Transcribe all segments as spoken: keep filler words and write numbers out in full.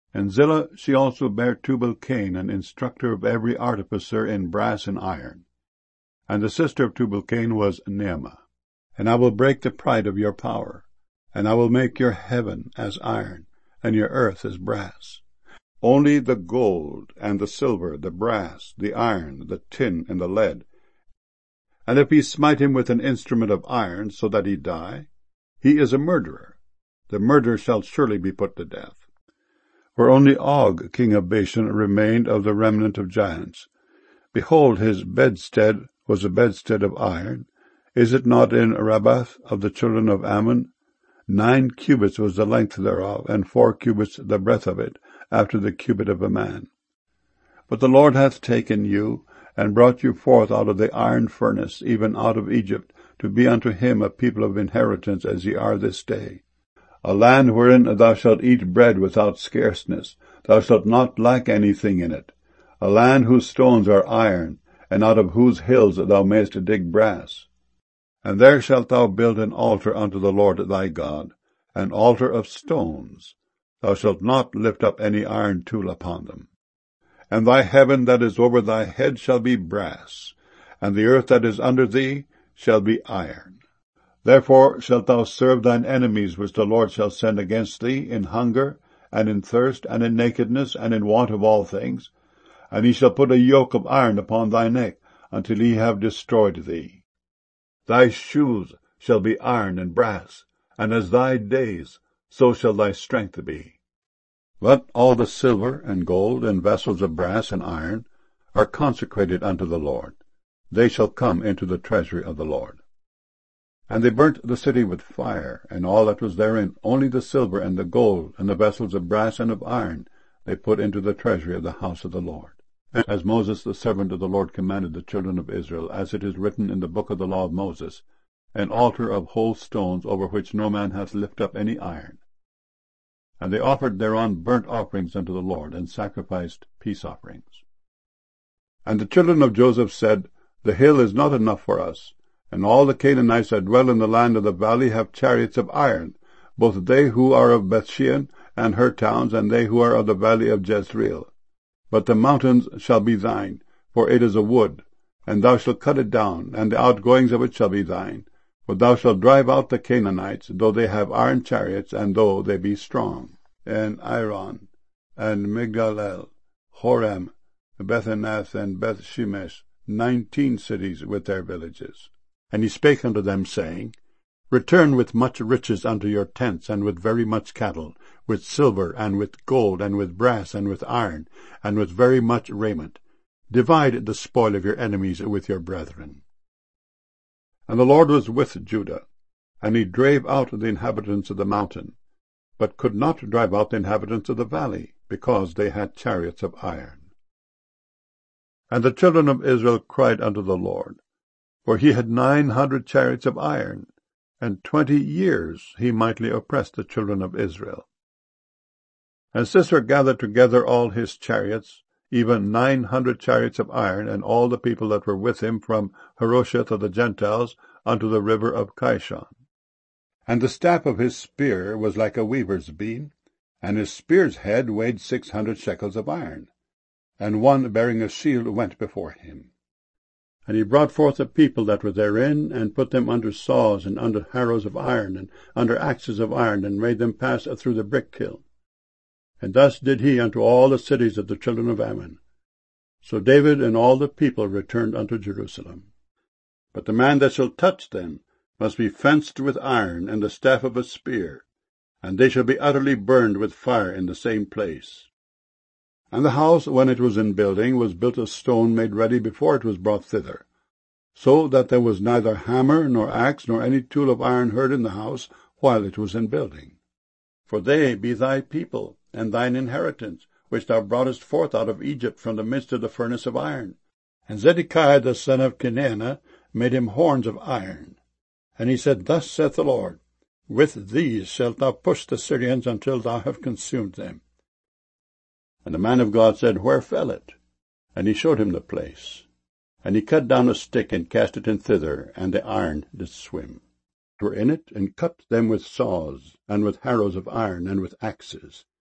And Zillah, she also bare Tubal-Cain, an instructor of every artificer in brass and iron. And the sister of Tubal-Cain was Naamah. And I will break the pride of your power, and I will make your heaven as iron, and your earth as brass. Only the gold, and the silver, the brass, the iron, the tin, and the lead. And if he smite him with an instrument of iron, so that he die, he is a murderer. The murderer shall surely be put to death. For only Og, king of Bashan, remained of the remnant of giants. Behold, his bedstead was a bedstead of iron. Is it not in Rabbath of the children of Ammon? Nine cubits was the length thereof, and four cubits the breadth of it, after the cubit of a man. But the Lord hath taken you, and brought you forth out of the iron furnace, even out of Egypt, to be unto him a people of inheritance, as ye are this day. A land wherein thou shalt eat bread without scarceness, thou shalt not lack anything in it. A land whose stones are iron, and out of whose hills thou mayest dig brass. And there shalt thou build an altar unto the Lord thy God, an altar of stones. Thou shalt not lift up any iron tool upon them. And thy heaven that is over thy head shall be brass, and the earth that is under thee shall be iron. Therefore shalt thou serve thine enemies which the Lord shall send against thee, in hunger, and in thirst, and in nakedness, and in want of all things. And he shall put a yoke of iron upon thy neck, until he have destroyed thee. Thy shoes shall be iron and brass, and as thy days, so shall thy strength be. But all the silver and gold and vessels of brass and iron are consecrated unto the Lord. They shall come into the treasury of the Lord. And they burnt the city with fire, and all that was therein, only the silver and the gold, and the vessels of brass and of iron, they put into the treasury of the house of the Lord. And as Moses the servant of the Lord commanded the children of Israel, as it is written in the book of the law of Moses, an altar of whole stones, over which no man hath lifted up any iron. And they offered thereon burnt offerings unto the Lord, and sacrificed peace offerings. And the children of Joseph said, The hill is not enough for us, and all the Canaanites that dwell in the land of the valley have chariots of iron, both they who are of Bethshean and her towns, and they who are of the valley of Jezreel. But the mountains shall be thine, for it is a wood, and thou shalt cut it down, and the outgoings of it shall be thine. For thou shalt drive out the Canaanites, though they have iron chariots, and though they be strong. And Iron, and Migdal-el, Horem, Bethanath, and Beth-shemesh, nineteen cities with their villages. And he spake unto them, saying, Return with much riches unto your tents, and with very much cattle, with silver, and with gold, and with brass, and with iron, and with very much raiment. Divide the spoil of your enemies with your brethren. And the Lord was with Judah, and he drave out the inhabitants of the mountain, but could not drive out the inhabitants of the valley, because they had chariots of iron. And the children of Israel cried unto the Lord, for he had nine hundred chariots of iron, and twenty years he mightily oppressed the children of Israel. And Sisera gathered together all his chariots, even nine hundred chariots of iron, and all the people that were with him from Harosheth of the Gentiles unto the river of Kishon. And the staff of his spear was like a weaver's beam, and his spear's head weighed six hundred shekels of iron. And one bearing a shield went before him. And he brought forth the people that were therein, and put them under saws, and under harrows of iron, and under axes of iron, and made them pass through the brick kiln. And thus did he unto all the cities of the children of Ammon. So David and all the people returned unto Jerusalem. But the man that shall touch them must be fenced with iron, and the staff of a spear, and they shall be utterly burned with fire in the same place. And the house, when it was in building, was built of stone made ready before it was brought thither, so that there was neither hammer, nor axe, nor any tool of iron heard in the house while it was in building. For they be thy people, and thine inheritance, which thou broughtest forth out of Egypt from the midst of the furnace of iron. And Zedekiah the son of Kenaanah made him horns of iron. And he said, Thus saith the Lord, With these shalt thou push the Syrians until thou have consumed them. And the man of God said, Where fell it? And he showed him the place. And he cut down a stick, and cast it in thither, and the iron did swim. Were in it, and cut them with saws, and with harrows of iron, and with axes.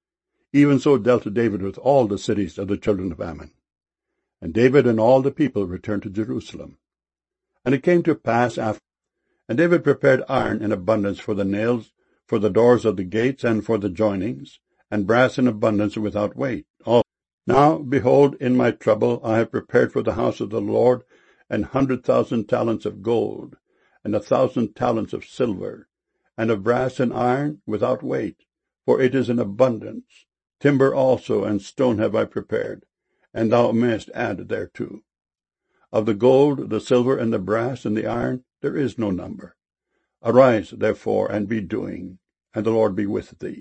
Even so dealt David with all the cities of the children of Ammon. And David and all the people returned to Jerusalem. And it came to pass after, and David prepared iron in abundance for the nails, for the doors of the gates, and for the joinings, and brass in abundance without weight. All. Now, behold, in my trouble I have prepared for the house of the Lord an hundred thousand talents of gold, and a thousand talents of silver, and of brass and iron without weight, for it is in abundance. Timber also and stone have I prepared, and thou mayest add thereto. Of the gold, the silver, and the brass, and the iron, there is no number. Arise, therefore, and be doing, and the Lord be with thee.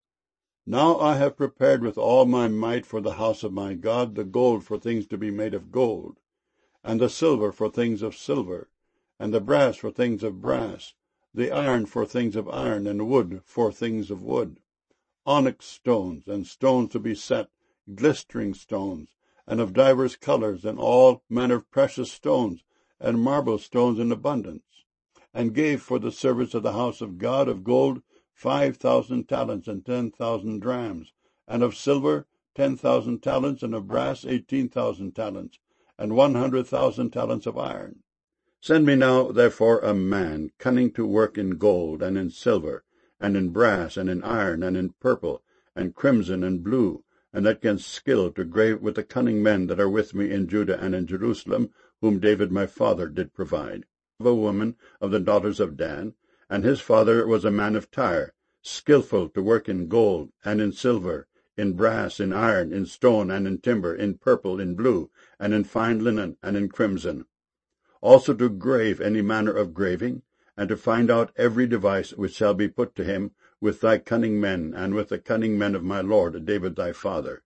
Now I have prepared with all my might for the house of my God the gold for things to be made of gold, and the silver for things of silver, and the brass for things of brass, the iron for things of iron, and wood for things of wood, onyx stones, and stones to be set, glistering stones, and of divers colours, and all manner of precious stones, and marble stones in abundance, and gave for the service of the house of God of gold five thousand talents and ten thousand drams, and of silver ten thousand talents, and of brass eighteen thousand talents, and one hundred thousand talents of iron. Send me now, therefore, a man cunning to work in gold, and in silver, and in brass, and in iron, and in purple, and crimson, and blue, and that can skill to grave with the cunning men that are with me in Judah and in Jerusalem, whom David my father did provide. Of a woman of the daughters of Dan, and his father was a man of Tyre, skilful to work in gold, and in silver, in brass, in iron, in stone, and in timber, in purple, in blue, and in fine linen, and in crimson. Also to grave any manner of graving, and to find out every device which shall be put to him with thy cunning men, and with the cunning men of my lord David thy father.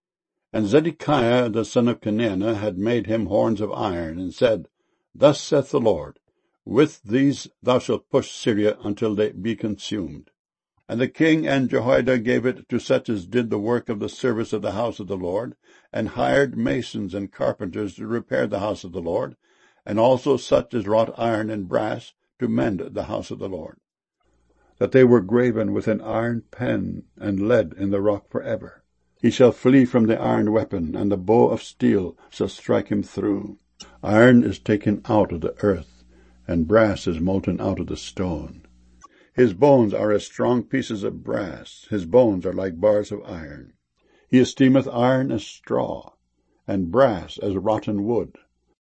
And Zedekiah the son of Kenaanah had made him horns of iron, and said, Thus saith the Lord, With these thou shalt push Syria until they be consumed. And the king and Jehoiada gave it to such as did the work of the service of the house of the Lord, and hired masons and carpenters to repair the house of the Lord, and also such as wrought iron and brass to mend the house of the Lord, that they were graven with an iron pen and lead in the rock for ever. He shall flee from the iron weapon, and the bow of steel shall strike him through. Iron is taken out of the earth, and brass is molten out of the stone. His bones are as strong pieces of brass, his bones are like bars of iron. He esteemeth iron as straw, and brass as rotten wood.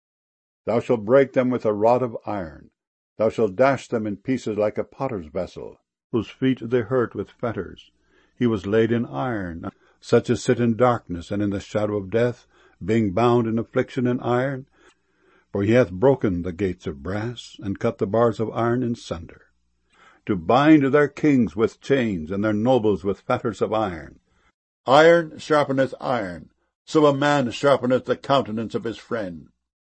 Thou shalt break them with a rod of iron. Thou shalt dash them in pieces like a potter's vessel, whose feet they hurt with fetters. He was laid in iron, such as sit in darkness and in the shadow of death, being bound in affliction and iron. For he hath broken the gates of brass, and cut the bars of iron in sunder, to bind their kings with chains, and their nobles with fetters of iron. Iron sharpeneth iron, so a man sharpeneth the countenance of his friend.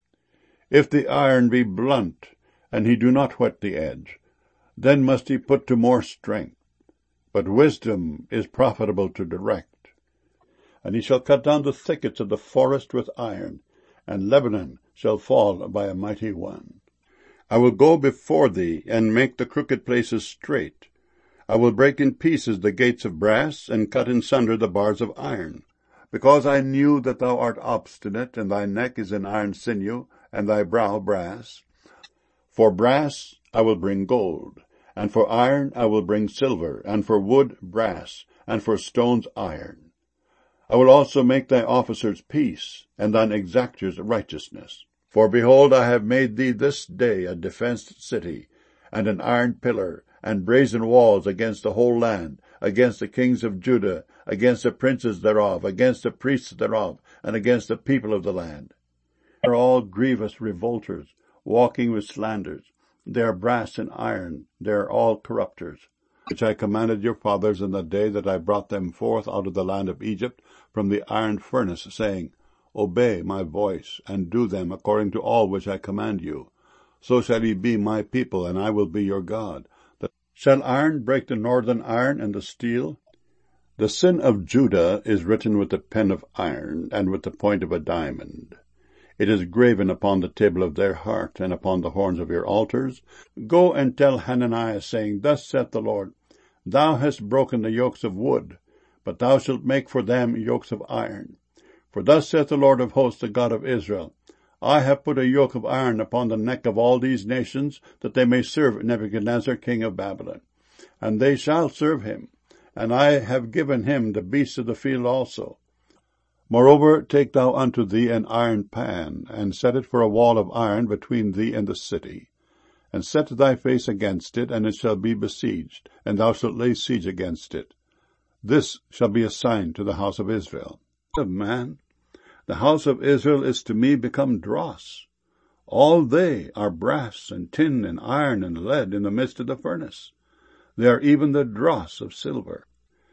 If the iron be blunt, and he do not whet the edge, then must he put to more strength. But wisdom is profitable to direct. And he shall cut down the thickets of the forest with iron, and Lebanon shall fall by a mighty one. I will go before thee, and make the crooked places straight. I will break in pieces the gates of brass, and cut in sunder the bars of iron. Because I knew that thou art obstinate, and thy neck is in iron sinew, and thy brow brass. For brass I will bring gold, and for iron I will bring silver, and for wood brass, and for stones iron. I will also make thy officers peace, and thine exactors righteousness. For behold, I have made thee this day a defenced city, and an iron pillar, and brazen walls against the whole land, against the kings of Judah, against the princes thereof, against the priests thereof, and against the people of the land. They are all grievous revolters, walking with slanders. They are brass and iron, they are all corrupters, which I commanded your fathers in the day that I brought them forth out of the land of Egypt from the iron furnace, saying, Obey my voice, and do them according to all which I command you. So shall ye be my people, and I will be your God. Shall iron break the northern iron and the steel? The sin of Judah is written with the pen of iron, and with the point of a diamond. It is graven upon the table of their heart, and upon the horns of your altars. Go and tell Hananiah, saying, Thus saith the Lord, Thou hast broken the yokes of wood, but thou shalt make for them yokes of iron. For thus saith the Lord of hosts, the God of Israel, I have put a yoke of iron upon the neck of all these nations, that they may serve Nebuchadnezzar king of Babylon. And they shall serve him, and I have given him the beasts of the field also. Moreover, take thou unto thee an iron pan, and set it for a wall of iron between thee and the city. And set thy face against it, and it shall be besieged, and thou shalt lay siege against it. This shall be a sign to the house of Israel. Of man, the house of Israel is to me become dross. All they are brass and tin and iron and lead in the midst of the furnace. They are even the dross of silver.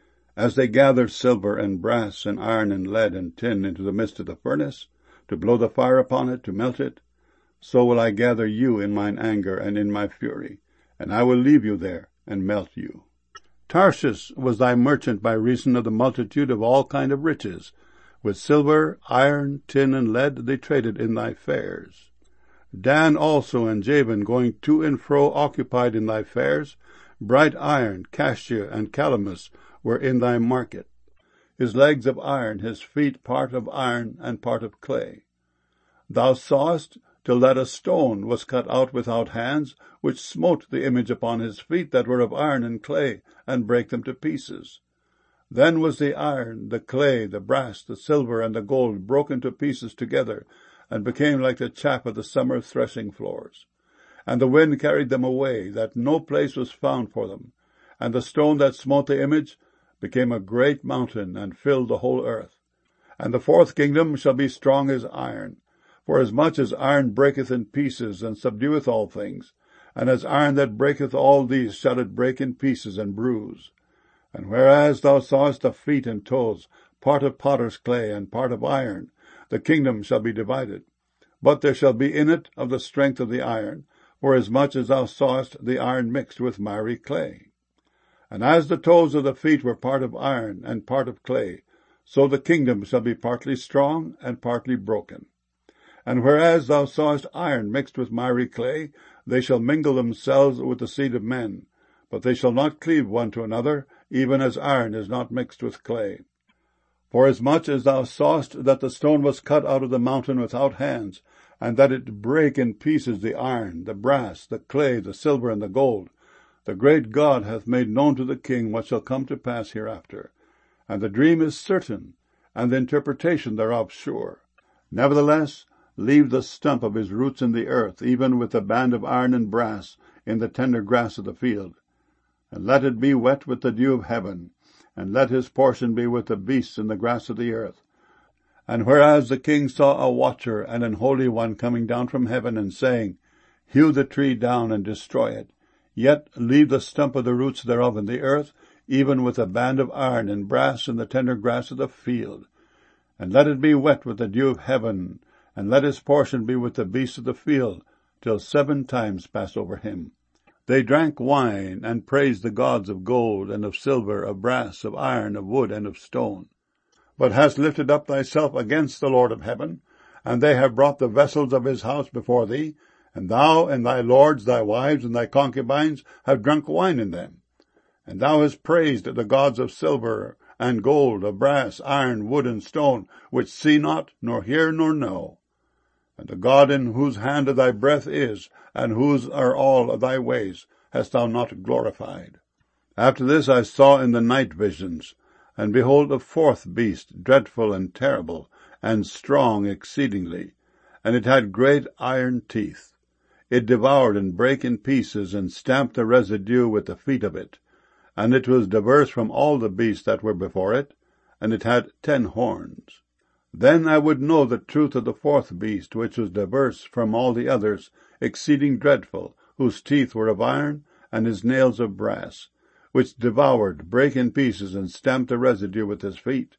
As they gather silver and brass and iron and lead and tin into the midst of the furnace, to blow the fire upon it, to melt it, so will I gather you in mine anger and in my fury, and I will leave you there and melt you. Tarshish was thy merchant by reason of the multitude of all kind of riches. With silver, iron, tin, and lead they traded in thy fairs. Dan also and Javan going to and fro occupied in thy fairs. Bright iron, cassia, and calamus were in thy market. His legs of iron, his feet part of iron and part of clay. Thou sawest till that a stone was cut out without hands, which smote the image upon his feet that were of iron and clay, and brake them to pieces. Then was the iron, the clay, the brass, the silver, and the gold broken to pieces together, and became like the chaff of the summer threshing floors. And the wind carried them away, that no place was found for them. And the stone that smote the image became a great mountain, and filled the whole earth. And the fourth kingdom shall be strong as iron. For as much as iron breaketh in pieces, and subdueth all things, and as iron that breaketh all these shall it break in pieces and bruise. And whereas thou sawest the feet and toes, part of potter's clay, and part of iron, the kingdom shall be divided. But there shall be in it of the strength of the iron, for as much as thou sawest the iron mixed with miry clay. And as the toes of the feet were part of iron, and part of clay, so the kingdom shall be partly strong, and partly broken. And whereas thou sawest iron mixed with miry clay, they shall mingle themselves with the seed of men, but they shall not cleave one to another, even as iron is not mixed with clay. Forasmuch as thou sawest that the stone was cut out of the mountain without hands, and that it brake in pieces the iron, the brass, the clay, the silver, and the gold, the great God hath made known to the king what shall come to pass hereafter. And the dream is certain, and the interpretation thereof sure. Nevertheless, leave the stump of his roots in the earth, even with the band of iron and brass, in the tender grass of the field. And let it be wet with the dew of heaven, and let his portion be with the beasts in the grass of the earth. And whereas the king saw a watcher and an holy one coming down from heaven, and saying, Hew the tree down and destroy it, yet leave the stump of the roots thereof in the earth, even with a band of iron and brass in the tender grass of the field. And let it be wet with the dew of heaven, and let his portion be with the beasts of the field, till seven times pass over him. They drank wine, and praised the gods of gold, and of silver, of brass, of iron, of wood, and of stone. But hast lifted up thyself against the Lord of heaven, and they have brought the vessels of his house before thee, and thou and thy lords, thy wives, and thy concubines have drunk wine in them. And thou hast praised the gods of silver, and gold, of brass, iron, wood, and stone, which see not, nor hear, nor know. And the God in whose hand thy breath is, and whose are all thy ways, hast thou not glorified. After this I saw in the night visions, and behold a fourth beast, dreadful and terrible, and strong exceedingly, and it had great iron teeth. It devoured and brake in pieces, and stamped the residue with the feet of it. And it was diverse from all the beasts that were before it, and it had ten horns. Then I would know the truth of the fourth beast, which was diverse from all the others, exceeding dreadful, whose teeth were of iron, and his nails of brass, which devoured, brake in pieces, and stamped the residue with his feet.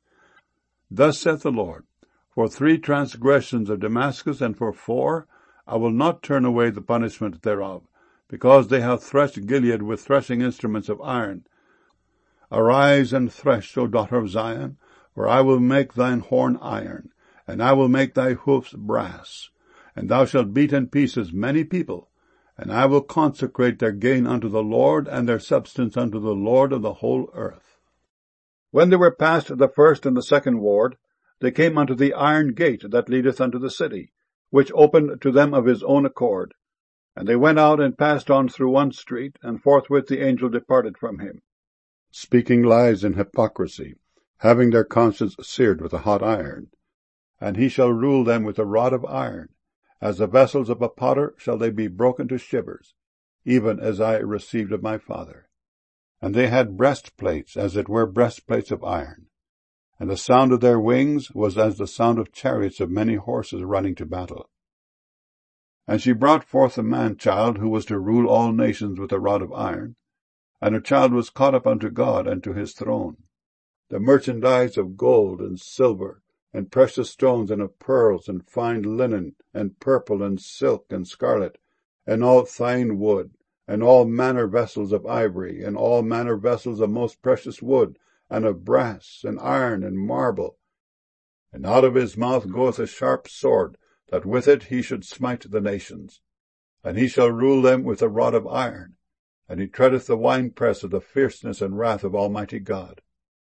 Thus saith the Lord, For three transgressions of Damascus, and for four, I will not turn away the punishment thereof, because they have threshed Gilead with threshing instruments of iron. Arise and thresh, O daughter of Zion, for I will make thine horn iron, and I will make thy hoofs brass. And thou shalt beat in pieces many people, and I will consecrate their gain unto the Lord, and their substance unto the Lord of the whole earth. When they were past the first and the second ward, they came unto the iron gate that leadeth unto the city, which opened to them of his own accord. And they went out and passed on through one street, and forthwith the angel departed from him, speaking lies and hypocrisy, having their conscience seared with a hot iron. And he shall rule them with a rod of iron. As the vessels of a potter shall they be broken to shivers, even as I received of my Father. And they had breastplates, as it were breastplates of iron. And the sound of their wings was as the sound of chariots of many horses running to battle. And she brought forth a man-child, who was to rule all nations with a rod of iron. And her child was caught up unto God and to his throne. The merchandise of gold and silver, and precious stones, and of pearls, and fine linen, and purple, and silk, and scarlet, and all fine wood, and all manner vessels of ivory, and all manner vessels of most precious wood, and of brass, and iron, and marble. And out of his mouth goeth a sharp sword, that with it he should smite the nations. And he shall rule them with a rod of iron, and he treadeth the winepress of the fierceness and wrath of Almighty God.